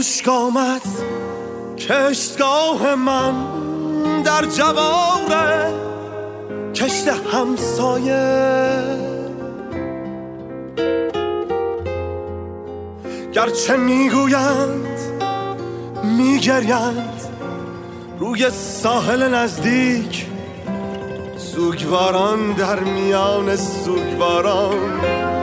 خشک آمد کشتگاه من در جواره کشت همسایه، گرچه میگویند میگریند روی ساحل نزدیک، سوگواران در میان سوگواران.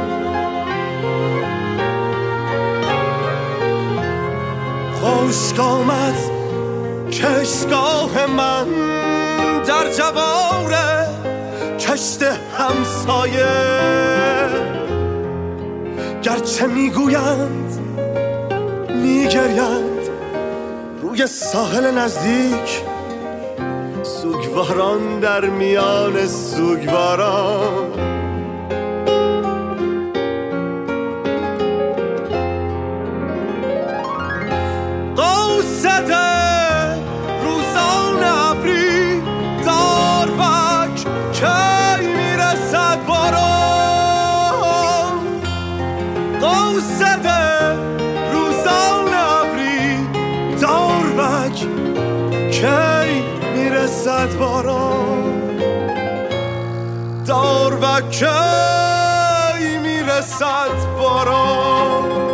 خشک آمد کشتگاه من در جواره کشت همسایه، گرچه میگویند میگریند روی ساحل نزدیک، سوگواران در میان سوگواران. قوسده روزان ابری داروک کی میرسد باران، قوسده روزان ابری داروک کی میرسد باران، داروک کی میرسد باران.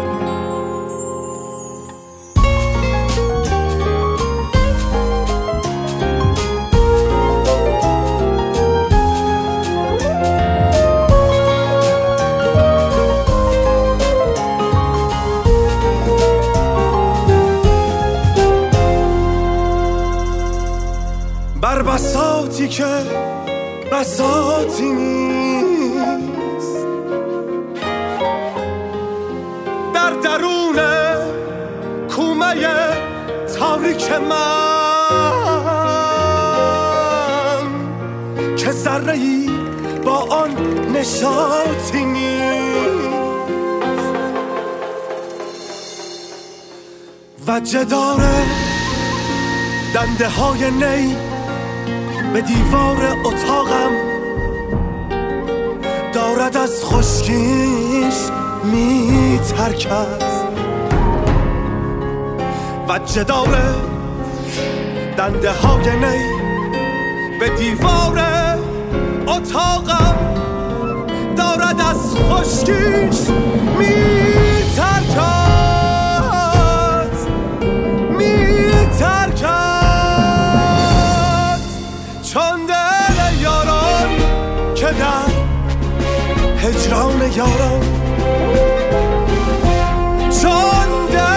بر بساطی که بساطی نیست، در درون کومه تاریک من که ذره‌ای با آن نشاطی نیست، و جدار دنده های نی به دیوار اتاقم دارد از خشکیش میترکد، و جدار دنده های نی به دیوار اتاقم دارد از خشکیش میترکد، چون دل یاران که در هجران یاران، چون دل